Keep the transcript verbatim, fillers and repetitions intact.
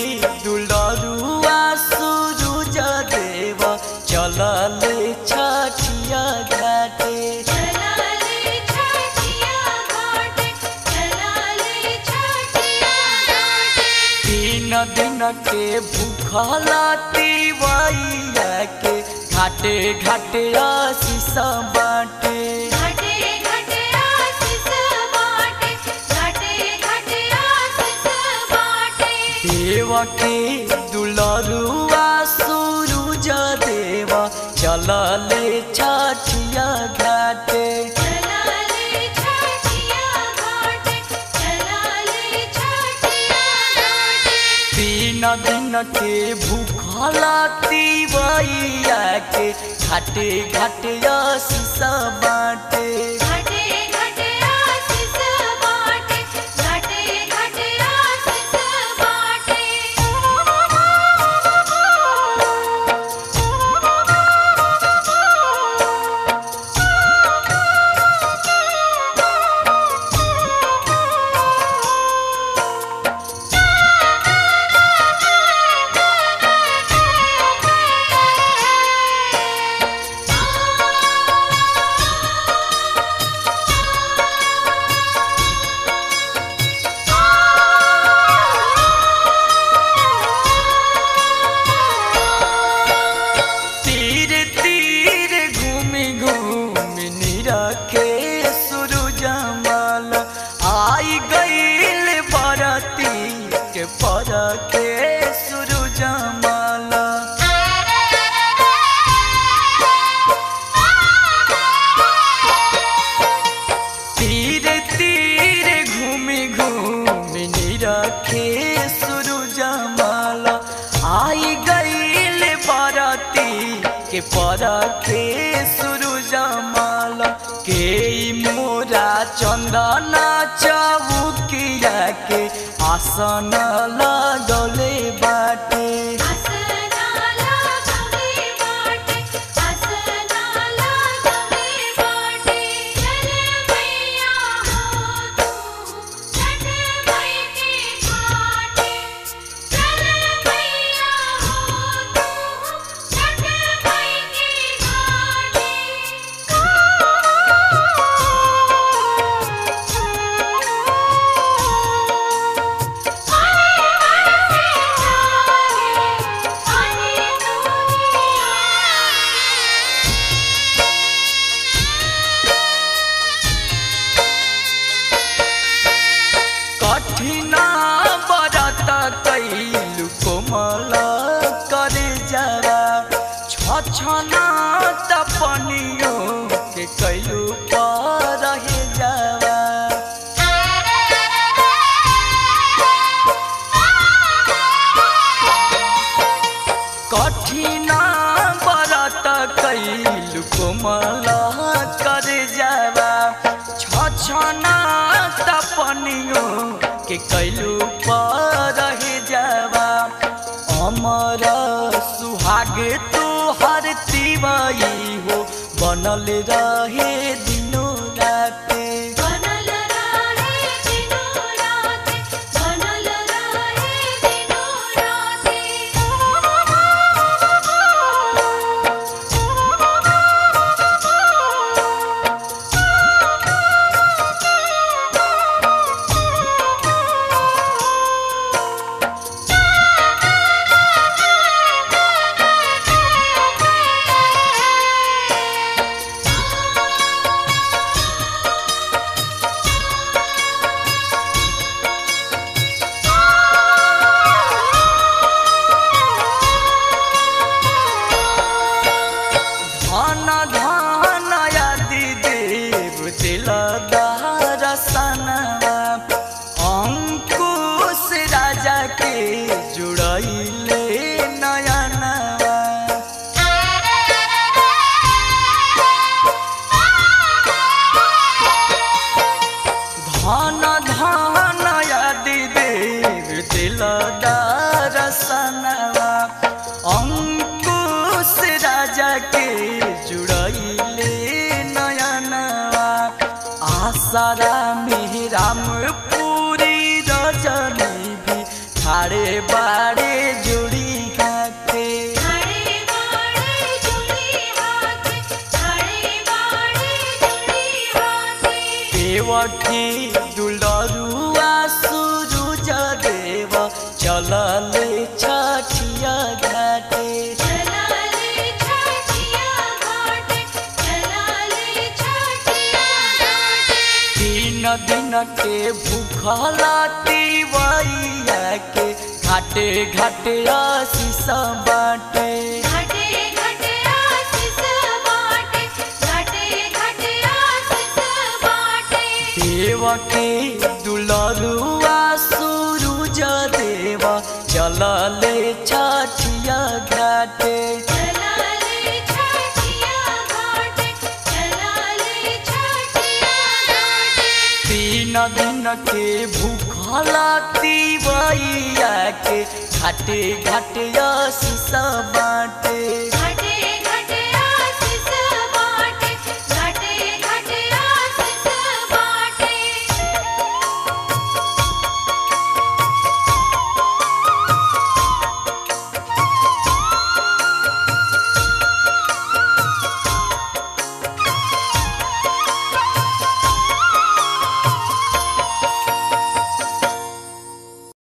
दुलरुआ सूरज देव चलले छठिया घाटे तीन दिन के भूखला तिवैया के घाटे घाटे आशीष बाटे देव के दुलरुआ सूरज देव चलले छठिया घाटे तीन दिन के भूखला तिवैया के घाटे घाटे आशीष बाटे आई गईल बरती के पर के सूरज माला तीर तीर घूमी घूमी रखे सूरज माला आई गईल बरती के पर के सूरज माला के मोरा चंदना चौकिया के आसन लगले बाटे कठिना बरत कैलु कोमल करे जरा छछना तपनियो के कैलु पर जावा कठिना बरत कैलु कोमल करे जरा छछना तपनियो के कैलू पर जावा अमर सुहाग तोहर तिवई हो बनल रहे दिनो राते अंकुश राजा के जुड़ैले नयनवा धन धन यदि देव दिलदार सनवा अंकुश राजा के जुड़ैले नयनवा आसारा में राम पूरी रजनी भी ठाड़े बाड़े चलले छठिया घाटे चलले छठिया घाटे चलले छठिया घाटे तीन दिन के भूखला तिवैया के घाटे घाटे आशीष बाटे घाटे घाटे आशीष बाटे घाटे घाटे आशीष बाटे देव के दुलरुआ सूरज देवा चलले छठिया घाटे चलले छठिया घाटे चलले छठिया घाटे तीन दिन के भूखला तिवैया के घाटे घाटे आशीष बाटे घाटे